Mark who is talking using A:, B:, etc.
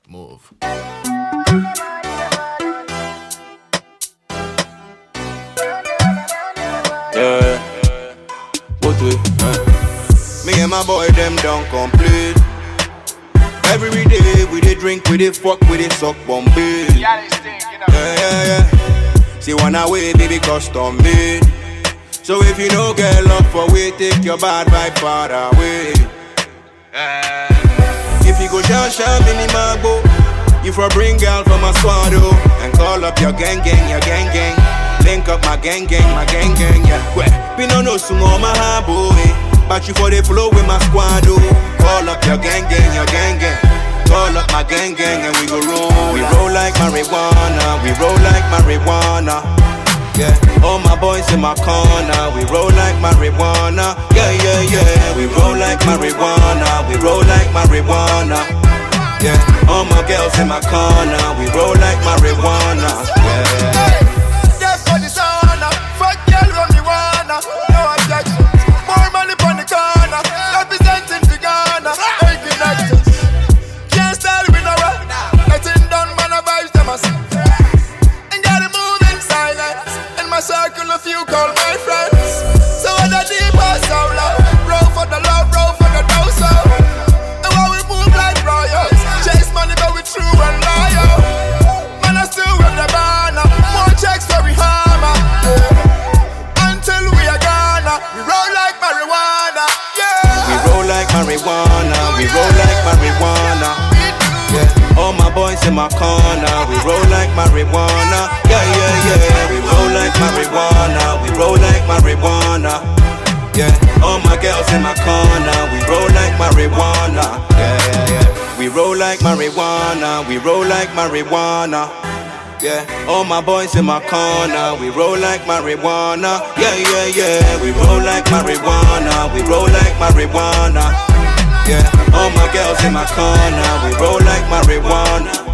A: Move.
B: What we? Me and my boy them don't complete. Every day we dey drink, we dey fuck, we dey suck Bombay.
C: Yeah, they stink, you know.
B: Yeah. See one away, baby, custom made. So if you no get love for we, take your bad vibe far away. If you go share mini mago, you for bring girl from a squad, oh, and call up your gang, your gang. Link up my gang, yeah. Well, we no sumo my boy, but you for the flow with my squad, oh. Call up your gang, your gang. Call up my gang, and we go roll. We roll like marijuana, we roll like marijuana. Yeah, all my boys in my corner, we roll like marijuana. Yeah. We roll like marijuana, we roll like marijuana. Yeah, all my girls in my corner, we roll like marijuana. Yeah.
C: Just for the sauna, fuck girl when me wanna. No objection, more money on the corner. Representing the Ghana, hey connections. Can't style with no rap. Nothing done, man, I vibes them as. And gotta move in silence. In my circle, a few call my friends. So what the deep or so low. Roll for the love, roll for the dough, so. And while we move like royals, chase money but we true and loyal. Man, I still with the banner. More checks for we hammer. Until we are gonna. We roll like marijuana. Yeah.
B: We roll like marijuana, we roll like marijuana. Yeah, all my boys in my corner, we roll like marijuana. Yeah. We roll like marijuana, we roll like marijuana. Yeah, all my girls in my corner, we roll like marijuana. Yeah. We roll like marijuana, we roll like marijuana. Yeah, all my boys in my corner, we roll like marijuana. Yeah. We roll like marijuana, we roll like marijuana. Yeah, all my girls in my corner, we roll like marijuana.